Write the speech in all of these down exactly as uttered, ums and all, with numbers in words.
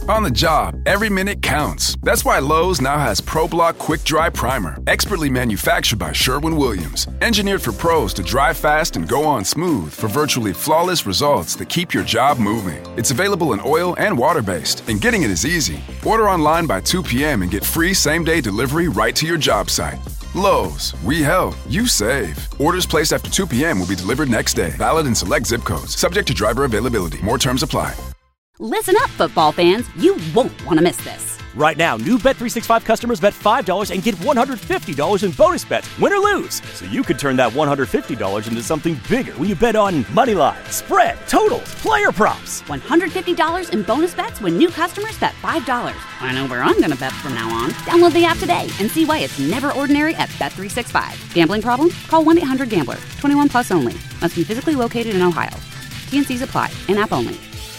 On the job, every minute counts. That's why Lowe's now has ProBlock Quick Dry Primer, expertly manufactured by Sherwin-Williams. Engineered for pros to dry fast and go on smooth for virtually flawless results that keep your job moving. It's available in oil and water-based, and getting it is easy. Order online by two p.m. and get free same-day delivery right to your job site. Lowe's, we help, you save. Orders placed after two p.m. will be delivered next day. Valid in select zip codes. Subject to driver availability. More terms apply. Listen up, football fans. You won't want to miss this. Right now, new Bet three sixty-five customers bet five dollars and get one hundred fifty dollars in bonus bets, win or lose. So you could turn that one hundred fifty dollars into something bigger when you bet on money line, spread, totals, player props. one hundred fifty dollars in bonus bets when new customers bet five dollars. I know where I'm going to bet from now on. Download the app today and see why it's never ordinary at Bet three sixty-five. Gambling problem? Call one eight hundred gambler. twenty-one plus only. Must be physically located in Ohio. T N Cs apply. In-app only.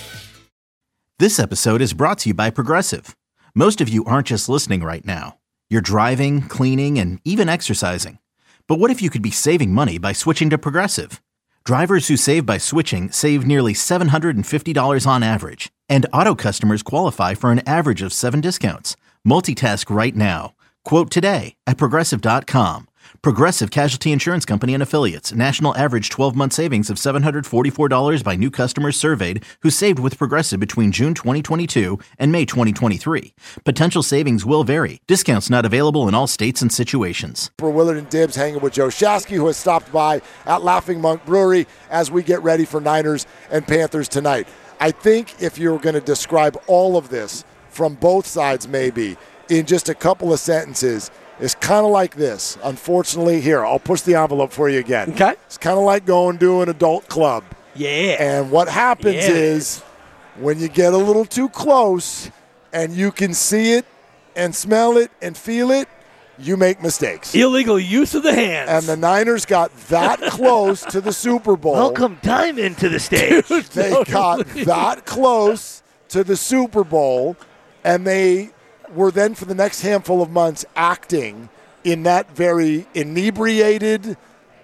This episode is brought to you by Progressive. Most of you aren't just listening right now. You're driving, cleaning, and even exercising. But what if you could be saving money by switching to Progressive? Drivers who save by switching save nearly seven hundred fifty dollars on average. And auto customers qualify for an average of seven discounts. Multitask right now. Quote today at Progressive dot com. Progressive Casualty Insurance Company and Affiliates. National average twelve-month savings of seven hundred forty-four dollars by new customers surveyed who saved with Progressive between June twenty twenty-two and May twenty twenty-three. Potential savings will vary. Discounts not available in all states and situations. For Willard and Dibbs hanging with Joe Shasky, who has stopped by at Laughing Monk Brewery as we get ready for Niners and Panthers tonight. I think if you're going to describe all of this from both sides maybe in just a couple of sentences, it's kind of like this. Unfortunately, here, I'll push the envelope for you again. Okay. It's kind of like going to an adult club. Yeah. And what happens yeah. is when you get a little too close and you can see it and smell it and feel it, you make mistakes. Illegal use of the hands. And the Niners got that close to the Super Bowl. Welcome Diamond to the stage. Dude, they got that close to the Super Bowl, and they were then for the next handful of months acting in that very inebriated,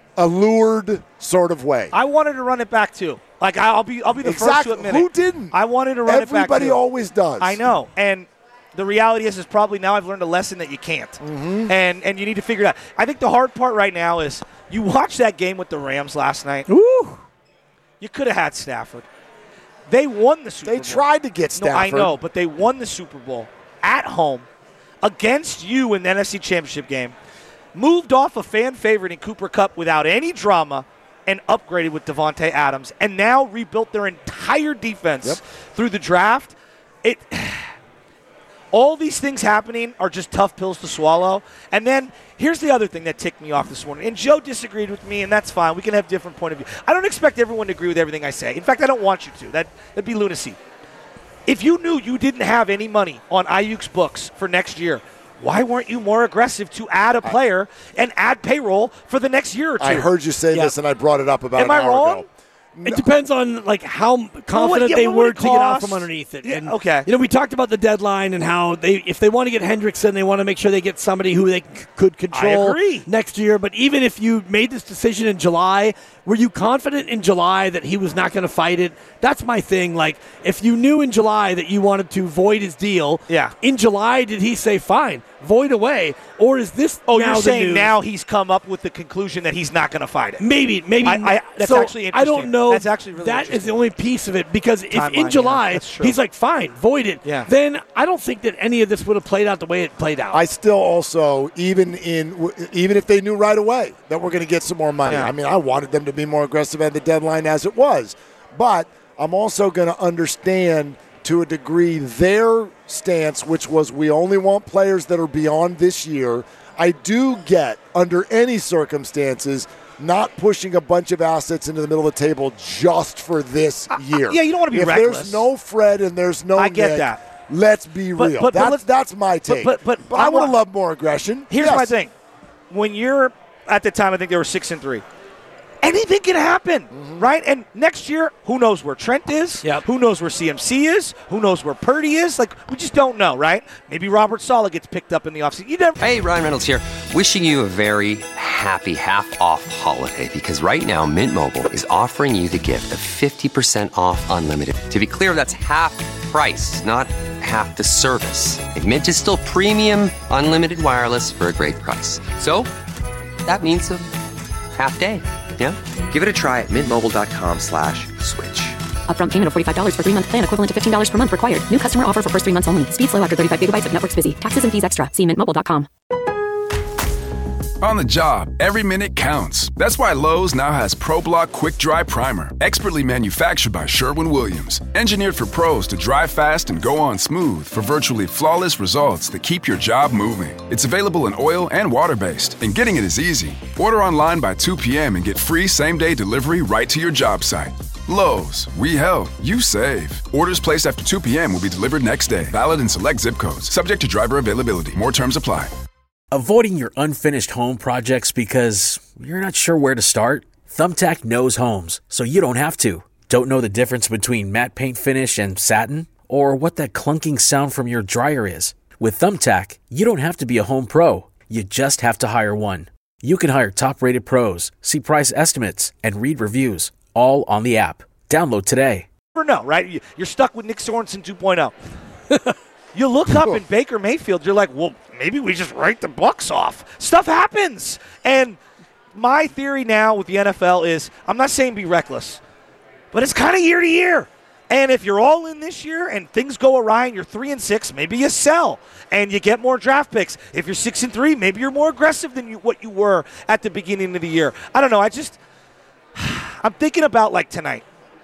allured sort of way. I wanted to run it back too. Like I'll be, I'll be the exactly. first to admit it. Who didn't? I wanted to run Everybody it back. Everybody always does. I know, and the reality is, is probably now I've learned a lesson that you can't, mm-hmm. and and you need to figure it out. I think the hard part right now is you watched that game with the Rams last night. Ooh, you could have had Stafford. They won the Super they Bowl. They tried to get Stafford. No, I know, but they won the Super Bowl at home against you in the N F C Championship game, moved off a fan favorite in Cooper Kupp without any drama, and upgraded with Devontae Adams, and now rebuilt their entire defense yep. through the draft. It, all these things happening are just tough pills to swallow. And then here's the other thing that ticked me off this morning. And Joe disagreed with me, and that's fine. We can have different point of view. I don't expect everyone to agree with everything I say. In fact, I don't want you to. That, that'd be lunacy. If you knew you didn't have any money on Ayuk's books for next year, why weren't you more aggressive to add a player and add payroll for the next year or two? I heard you say yeah. this, and I brought it up about Am an I hour wrong? ago. It depends on like how confident well, what, yeah, they what were would it to get out cost? from underneath it. Yeah, and, okay. You know, we talked about the deadline and how they, if they want to get Hendrickson, they want to make sure they get somebody who they c- could control I agree. next year. But even if you made this decision in July, were you confident in July that he was not going to fight it? That's my thing. Like, if you knew in July that you wanted to void his deal, yeah. in July did he say fine, void away, or is this? Oh, now you're the saying news? Now he's come up with the conclusion that he's not going to fight it. Maybe, maybe. I, I, that's so actually interesting. I don't know. That's actually really That is the only piece of it, because if Timeline, in July yeah, that's true. he's like, fine, void it, Yeah. then I don't think that any of this would have played out the way it played out. I still also, even in even if they knew right away that we're going to get some more money, Yeah. I mean, I wanted them to be more aggressive at the deadline as it was. But I'm also going to understand to a degree their stance, which was we only want players that are beyond this year. I do get, under any circumstances, not pushing a bunch of assets into the middle of the table just for this year. Uh, yeah, you don't want to be if reckless. There's no Fred and there's no I get Nick, that. Let's be But- real. but- but that's, let's- that's my take. But, but, but I, I would have want- loved more aggression. Here's Yes. my thing. When you're, at the time, I think they were six and three. Anything can happen, Mm-hmm. right? And next year, who knows where Trent is? Yep. Who knows where C M C is? Who knows where Purdy is? Like, we just don't know, right? Maybe Robert Saleh gets picked up in the offseason. You never. Hey, Ryan Reynolds here. Wishing you a very happy half-off holiday, because right now Mint Mobile is offering you the gift of fifty percent off unlimited. To be clear, that's half price, not half the service. And Mint is still premium, unlimited wireless for a great price. So, that means a half day, yeah? Give it a try at mintmobile.com slash switch. Upfront payment of forty-five dollars for three-month plan equivalent to fifteen dollars per month required. New customer offer for first three months only. Speed slow after thirty-five gigabytes if network's busy. Taxes and fees extra. See mint mobile dot com. On the job, every minute counts. That's why Lowe's now has ProBlock Quick Dry Primer, expertly manufactured by Sherwin-Williams. Engineered for pros to dry fast and go on smooth for virtually flawless results that keep your job moving. It's available in oil and water-based, and getting it is easy. Order online by two p.m. and get free same-day delivery right to your job site. Lowe's, we help, you save. Orders placed after two p.m. will be delivered next day. Valid in select zip codes. Subject to driver availability. More terms apply. Avoiding your unfinished home projects because you're not sure where to start? Thumbtack knows homes, so you don't have to. Don't know the difference between matte paint finish and satin? Or what that clunking sound from your dryer is? With Thumbtack, you don't have to be a home pro. You just have to hire one. You can hire top-rated pros, see price estimates, and read reviews, all on the app. Download today. Never know, right? You're stuck with Nick Sorensen two point oh. You look up in Baker Mayfield, you're like, well, maybe we just write the Bucs off. Stuff happens. And my theory now with the N F L is, I'm not saying be reckless, but it's kind of year to year. And if you're all in this year and things go awry and you're three and six, maybe you sell and you get more draft picks. If you're six and three, maybe you're more aggressive than you, what you were at the beginning of the year. I don't know. I just, I'm thinking about like tonight.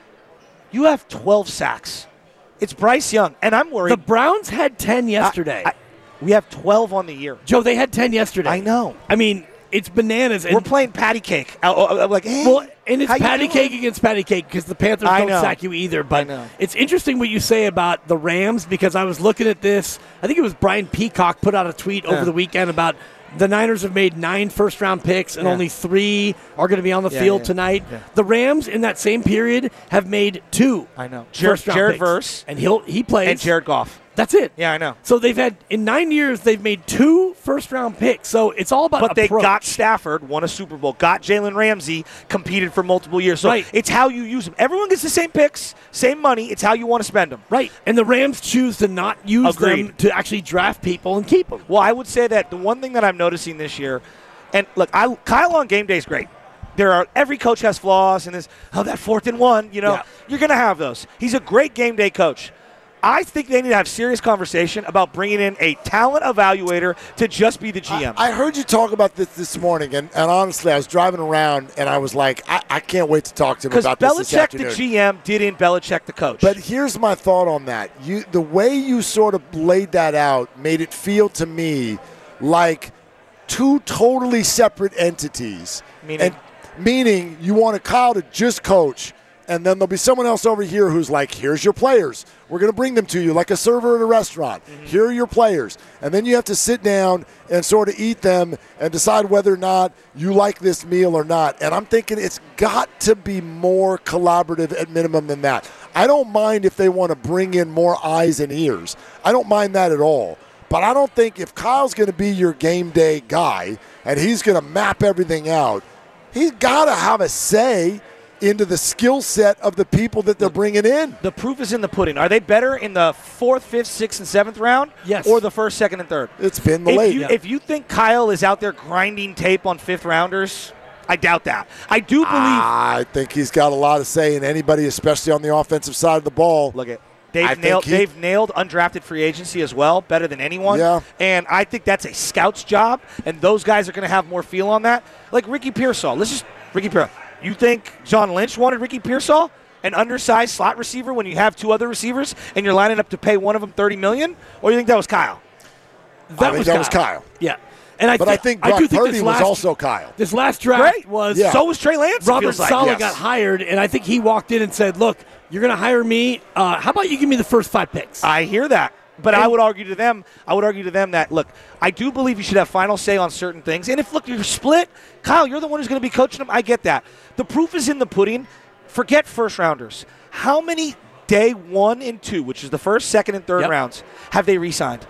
You have twelve sacks. It's Bryce Young, and I'm worried. The Browns had ten yesterday. I, I, we have twelve on the year. Joe, they had ten yesterday. I know. I mean, it's bananas. And we're playing patty cake. I, I, I'm like, hey, well, and it's patty cake doing? against patty cake because the Panthers I don't know. sack you either. But I know. It's interesting what you say about the Rams because I was looking at this. I think it was Brian Peacock put out a tweet yeah. over the weekend about the Niners have made nine first-round picks, and yeah. only three are going to be on the yeah, field yeah, tonight. yeah. The Rams, in that same period, have made two. I know. Jared, first-round Jared picks. Verse. And he'll, he plays. And Jared Goff. That's it. Yeah, I know. So they've had, in nine years, they've made two first-round picks. So it's all about But approach. they got Stafford, won a Super Bowl, got Jalen Ramsey, competed for multiple years. So right. it's how you use them. Everyone gets the same picks, same money. It's how you want to spend them. Right. And the Rams choose to not use Agreed. them to actually draft people and keep them. Well, I would say that the one thing that I'm noticing this year, and look, I, Kyle on game day is great. There are every coach has flaws, and this oh that fourth and one, you know, yeah. you're going to have those. He's a great game day coach. I think they need to have serious conversation about bringing in a talent evaluator to just be the G M. I, I heard you talk about this this morning, and, and honestly, I was driving around, and I was like, I, I can't wait to talk to him about this this Belichick, afternoon. the G M, didn't Belichick, the coach. But here's my thought on that. You, the way you sort of laid that out made it feel to me like two totally separate entities. Meaning? And, meaning you want a Kyle to just coach, and then there'll be someone else over here who's like, here's your players. We're going to bring them to you like a server at a restaurant. Mm-hmm. Here are your players. And then you have to sit down and sort of eat them and decide whether or not you like this meal or not. And I'm thinking it's got to be more collaborative at minimum than that. I don't mind if they want to bring in more eyes and ears. I don't mind that at all. But I don't think if Kyle's going to be your game day guy and he's going to map everything out, he's got to have a say into the skill set of the people that they're bringing in. The proof is in the pudding. Are they better in the fourth, fifth, sixth, and seventh round? Yes. Or the first, second, and third? It's been the if late. You, yeah. If you think Kyle is out there grinding tape on fifth rounders, I doubt that. I do believe. I think he's got a lot of say in anybody, especially on the offensive side of the ball. Look at They've I nailed, think he, they've nailed undrafted free agency as well, better than anyone. Yeah. And I think that's a scout's job, and those guys are going to have more feel on that. Like Ricky Pearsall. Let's just Ricky Pearsall. You think John Lynch wanted Ricky Pearsall, an undersized slot receiver, when you have two other receivers and you're lining up to pay one of them thirty million dollars? Or you think that was Kyle? That, I think was, that Kyle. was Kyle. Yeah. And I but th- I think Brock I do think Purdy this was last, also Kyle. This last draft Great. was Yeah. So was Trey Lance. it Robert feels like. Saleh yes. got hired, and I think he walked in and said, look, you're going to hire me. Uh, how about you give me the first five picks? I hear that. But And- I would argue to them, I would argue to them that, look, I do believe you should have final say on certain things. And if, look, you're split, Kyle, you're the one who's going to be coaching them. I get that. The proof is in the pudding. Forget first rounders. How many day one and two, which is the first, second, and third Yep. rounds, have they re-signed?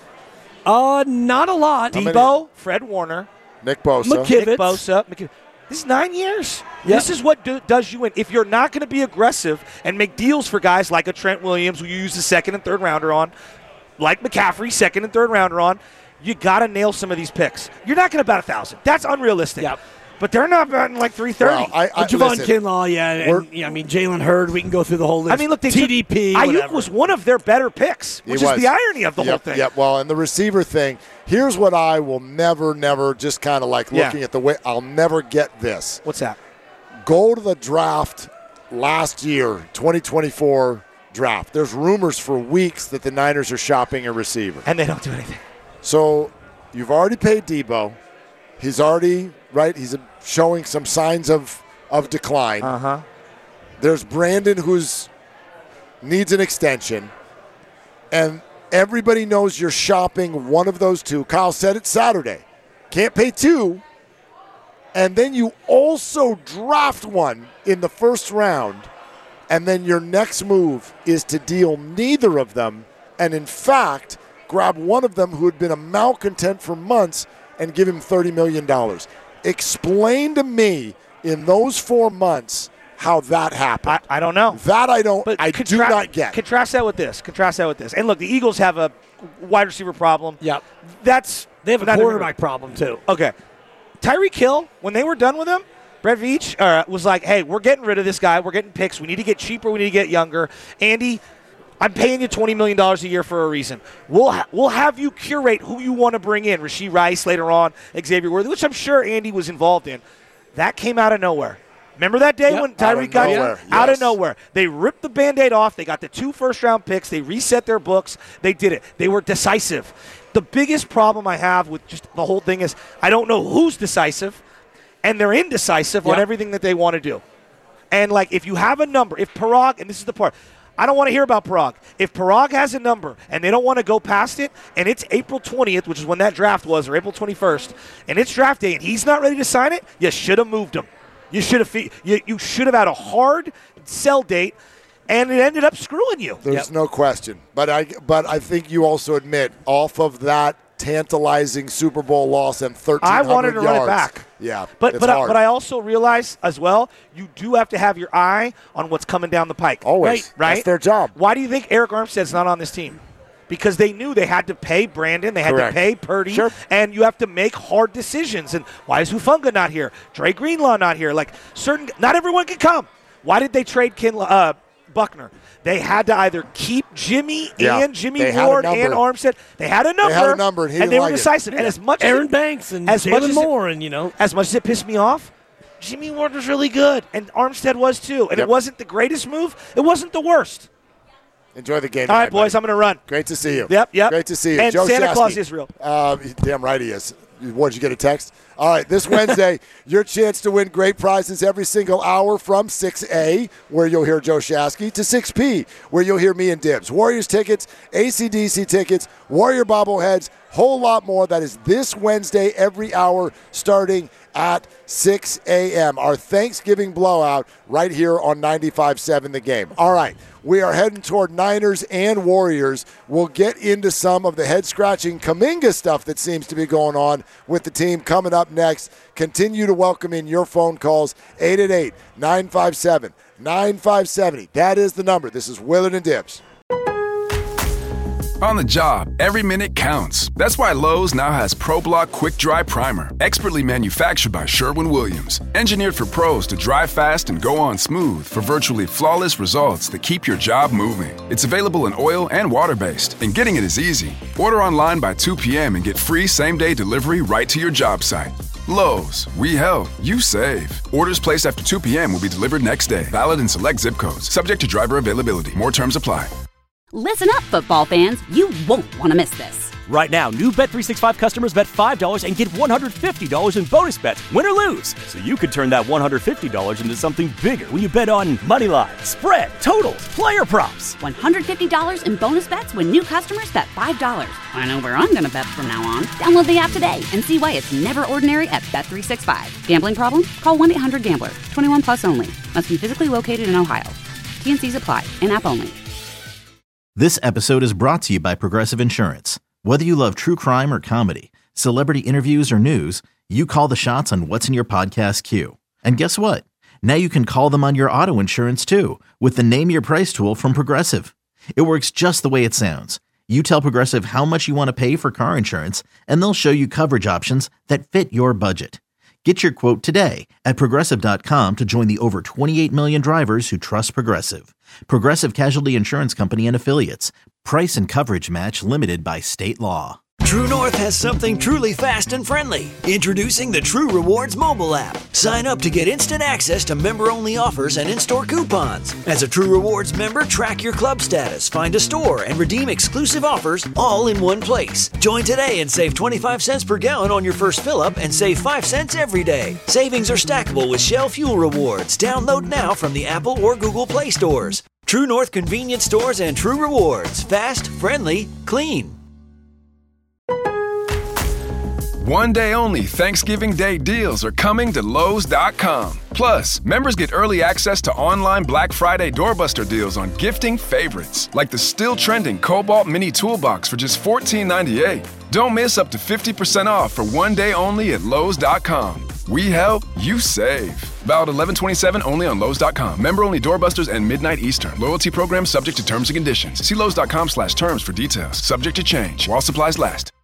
Uh, not a lot. Debo, Fred Warner, Nick Bosa. McKivitz. Nick Bosa. McKiv- This is nine years. Yep. This is what do, does you in. If you're not going to be aggressive and make deals for guys like a Trent Williams, who you use the second and third rounder on, like McCaffrey, second and third rounder on, you got to nail some of these picks. You're not going to bat a thousand. That's unrealistic. Yep. But they're not batting like three thirty. Well, I, I, Javon listen, Kinlaw, yeah, and, yeah, I mean Jalen Hurd. We can go through the whole list. I mean, look, they T D P. Ayuk whatever. was one of their better picks, which He is was. the irony of the yep, whole thing. Yep. Well, and the receiver thing. Here's what I will never, never just kind of like Yeah. looking at the way. I'll never get this. What's that? Go to the draft last year, twenty twenty-four draft. There's rumors for weeks that the Niners are shopping a receiver, And they don't do anything. So you've already paid Debo. He's already right. He's showing some signs of of decline. Uh huh. There's Brandon who's needs an extension, and everybody knows you're shopping one of those two. Kyle said it Saturday. Can't pay two, and then you also draft one in the first round, and then your next move is to deal neither of them, and in fact, grab one of them who had been a malcontent for months and give him thirty million dollars. Explain to me in those four months how that happened. I, I don't know. That I don't. But I do contra- not get. Contrast that with this. Contrast that with this. And look, the Eagles have a wide receiver problem. Yep. That's They have a not quarterback problem too. Okay. Tyreek Hill, when they were done with him, Brett Veach uh, was like, hey, we're getting rid of this guy. We're getting picks. We need to get cheaper. We need to get younger. Andy, I'm paying you twenty million dollars a year for a reason. We'll ha- we'll have you curate who you want to bring in. Rashee Rice later on, Xavier Worthy, which I'm sure Andy was involved in. That came out of nowhere. Remember that day Yep. when Out Tyreek of got nowhere, in? Out yes. of nowhere. They ripped the Band-Aid off. They got the two first-round picks. They reset their books. They did it. They were decisive. The biggest problem I have with just the whole thing is I don't know who's decisive, and they're indecisive on Yep. everything that they want to do. And, like, if you have a number, if Parag, and this is the part, I don't want to hear about Parag. If Parag has a number and they don't want to go past it, and it's April twentieth, which is when that draft was, or April twenty-first, and it's draft day, and he's not ready to sign it, you should have moved him. You should have fe- you, you should have had a hard sell date, and it ended up screwing you. There's Yep. no question. But I but I think you also admit off of that tantalizing Super Bowl loss and thirteen I hundred wanted to yards. run it back. Yeah, But it's but I, hard. but I also realize as well, you do have to have your eye on what's coming down the pike. Always. Right? That's their job. Why do you think Eric Armstead's not on this team? Because they knew they had to pay Brandon, they had Correct. to pay Purdy, Sure. and you have to make hard decisions. And why is Hufanga not here? Dre Greenlaw not here? Like certain, not everyone can come. Why did they trade Kinla, uh, Buckner? They had to either keep Jimmy Yeah. and Jimmy They had a Ward and number. Armstead. They had a number. had a number, and he they didn't were like it. decisive. And as much as Aaron it- Banks and as much Jalen as it- Moore, and you know, as much as it pissed me off, Jimmy Ward was really good, and Armstead was too. And Yep. it wasn't the greatest move. It wasn't the worst. Enjoy the game. All right, tonight, boys, buddy. I'm going to run. Great to see you. Yep, yep. Great to see you. And Joe Santa Shasky. Claus is real. Uh, damn right he is. What, did you get a text? All right, this Wednesday, your chance to win great prizes every single hour from six A, where you'll hear Joe Shasky, to six P, where you'll hear me and Dibs. Warriors tickets, A C D C tickets, Warrior bobbleheads, whole lot more. That is this Wednesday, every hour, starting at six a.m. Our Thanksgiving blowout right here on ninety-five seven The Game. All right, we are heading toward Niners and Warriors. We'll get into some of the head-scratching Kuminga stuff that seems to be going on with the team coming up next. Continue to welcome in your phone calls, eight eight eight, nine five seven, nine five seven zero. That is the number. This is Willard and Dibs. On the job, every minute counts. That's why Lowe's now has ProBlock Quick Dry Primer, expertly manufactured by Sherwin-Williams. Engineered for pros to dry fast and go on smooth for virtually flawless results that keep your job moving. It's available in oil and water-based, and getting it is easy. Order online by two p.m. and get free same-day delivery right to your job site. Lowe's, we help, you save. Orders placed after two p.m. will be delivered next day. Valid in select zip codes. Subject to driver availability. More terms apply. Listen up, football fans. You won't want to miss this. Right now, new Bet three sixty-five customers bet five dollars and get one hundred fifty dollars in bonus bets, win or lose. So you could turn that one hundred fifty dollars into something bigger when you bet on money line, spread, totals, player props. one hundred fifty dollars in bonus bets when new customers bet five dollars. I know where I'm going to bet from now on. Download the app today and see why it's never ordinary at Bet three sixty-five. Gambling problem? Call one eight hundred gambler. twenty-one plus only. Must be physically located in Ohio. T N Cs apply. In-app only. This episode is brought to you by Progressive Insurance. Whether you love true crime or comedy, celebrity interviews or news, you call the shots on what's in your podcast queue. And guess what? Now you can call them on your auto insurance too with the Name Your Price tool from Progressive. It works just the way it sounds. You tell Progressive how much you want to pay for car insurance, and they'll show you coverage options that fit your budget. Get your quote today at Progressive dot com to join the over twenty-eight million drivers who trust Progressive. Progressive Casualty Insurance Company and Affiliates. Price and coverage match limited by state law. True North has something truly fast and friendly. Introducing the True Rewards mobile app. Sign up to get instant access to member-only offers and in-store coupons. As a True Rewards member, track your club status, find a store, and redeem exclusive offers all in one place. Join today and save twenty-five cents per gallon on your first fill-up and save five cents every day. Savings are stackable with Shell Fuel Rewards. Download now from the Apple or Google Play stores. True North Convenience Stores and True Rewards. Fast, friendly, clean. One day only Thanksgiving Day deals are coming to Lowe's dot com. Plus, members get early access to online Black Friday doorbuster deals on gifting favorites, like the still trending Cobalt Mini Toolbox for just fourteen ninety-eight. Don't miss up to fifty percent off for one day only at Lowe's dot com. We help, you save. Valid eleven twenty-seven only on Lowe's dot com. Member only doorbusters and midnight Eastern. Loyalty program subject to terms and conditions. See Lowe's dot com slash terms for details. Subject to change while supplies last.